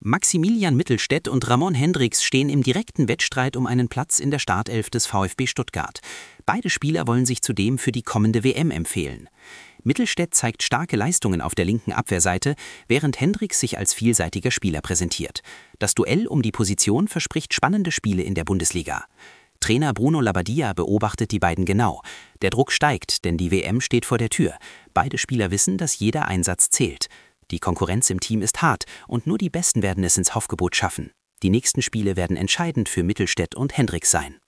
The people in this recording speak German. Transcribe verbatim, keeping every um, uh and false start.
Maximilian Mittelstädt und Ramon Hendricks stehen im direkten Wettstreit um einen Platz in der Startelf des VfB Stuttgart. Beide Spieler wollen sich zudem für die kommende W M empfehlen. Mittelstädt zeigt starke Leistungen auf der linken Abwehrseite, während Hendricks sich als vielseitiger Spieler präsentiert. Das Duell um die Position verspricht spannende Spiele in der Bundesliga. Trainer Bruno Labbadia beobachtet die beiden genau. Der Druck steigt, denn die W M steht vor der Tür. Beide Spieler wissen, dass jeder Einsatz zählt. Die Konkurrenz im Team ist hart und nur die Besten werden es ins Aufgebot schaffen. Die nächsten Spiele werden entscheidend für Mittelstädt und Hendricks sein.